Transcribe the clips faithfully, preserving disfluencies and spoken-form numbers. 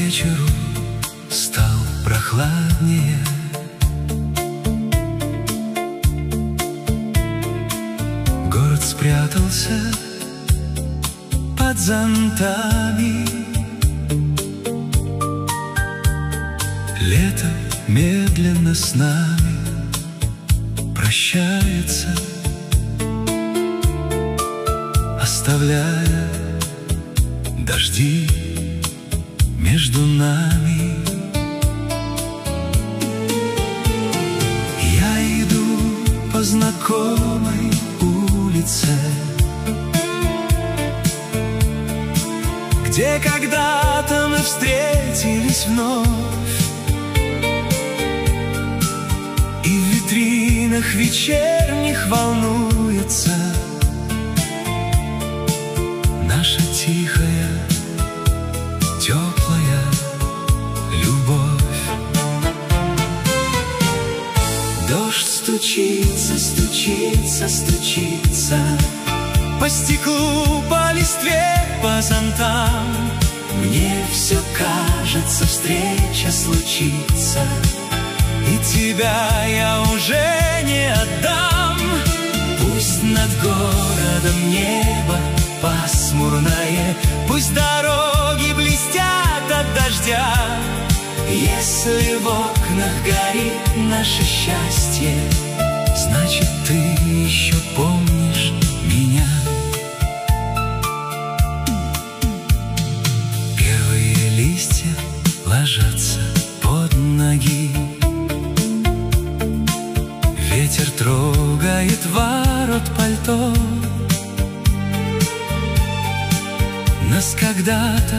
вечеру стал прохладнее. Город спрятался под зонтами. Лето медленно с нами прощается, оставляя дожди между нами. Я иду по знакомой улице, где когда-то мы встретились вновь, и в витринах вечерних волнуется наша тихая, теплая любовь. Дождь стучится, стучится, стучится по стеклу, по листве, по зонтам. Мне все кажется, встреча случится, и тебя я уже не отдам. Пусть над городом небо пасмурное, пусть дороги блестят от дождя. Если в окнах горит наше счастье, значит, ты еще помнишь меня. Первые листья ложатся под ноги, ветер трогает ворот пальто. Нас когда-то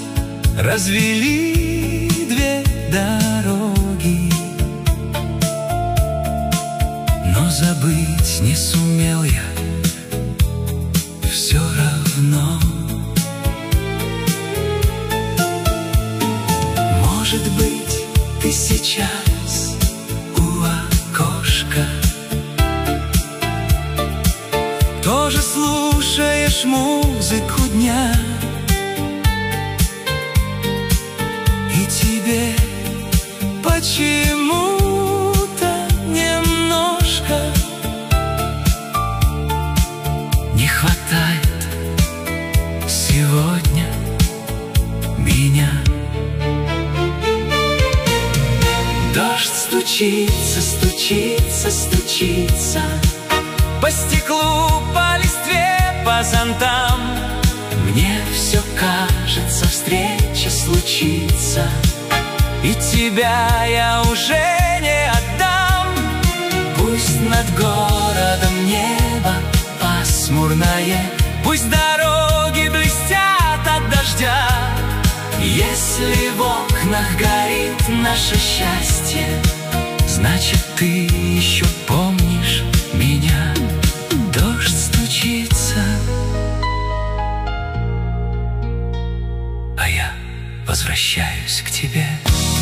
развели две дороги, но забыть не сумел я все равно. Может быть, ты сейчас у окошка тоже слушаешь музыку дня, и тебе почему-то немножко не хватает сегодня меня. Дождь стучится, стучится, стучится по стеклу, по листве, по зонтам. Мне все кажется, встреча случится, и тебя я уже не отдам. Пусть над городом небо пасмурное, пусть дороги блестят от дождя. Если в окнах горит наше счастье, значит, ты еще помнишь меня. Дождь стучится, а я возвращаюсь к тебе.